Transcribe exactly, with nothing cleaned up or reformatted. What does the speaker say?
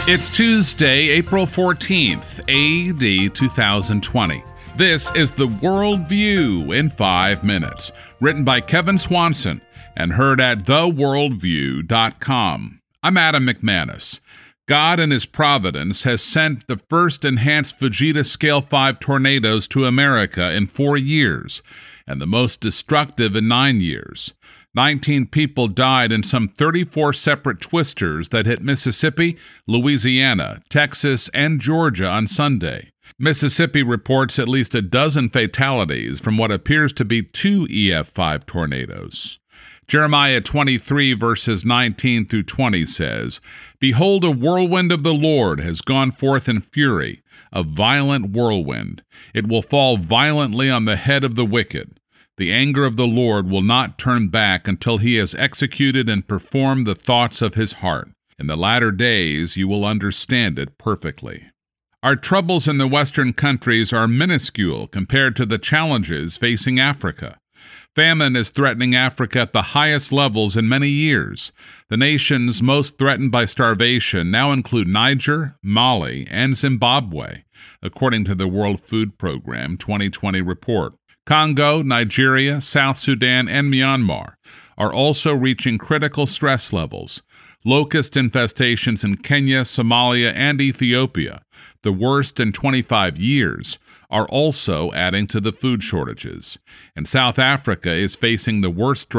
It's Tuesday, April fourteenth, A D two thousand twenty. This is the World View in five minutes, written by Kevin Swanson and heard at the world view dot com. I'm Adam McManus. God in His providence has sent the first enhanced Fujita Scale five tornadoes to America in four years, and the most destructive in nine years. nineteen people died in some thirty-four separate twisters that hit Mississippi, Louisiana, Texas, and Georgia on Sunday. Mississippi reports at least a dozen fatalities from what appears to be two E F five tornadoes. Jeremiah twenty-three, verses nineteen through twenty says, "Behold, a whirlwind of the Lord has gone forth in fury, a violent whirlwind. It will fall violently on the head of the wicked. The anger of the Lord will not turn back until He has executed and performed the thoughts of His heart. In the latter days you will understand it perfectly." Our troubles in the Western countries are minuscule compared to the challenges facing Africa. Famine is threatening Africa at the highest levels in many years. The nations most threatened by starvation now include Niger, Mali, and Zimbabwe, according to the World Food Program twenty twenty report. Congo, Nigeria, South Sudan, and Myanmar are also reaching critical stress levels. Locust infestations in Kenya, Somalia, and Ethiopia, the worst in twenty-five years, are also adding to the food shortages. And South Africa is facing the worst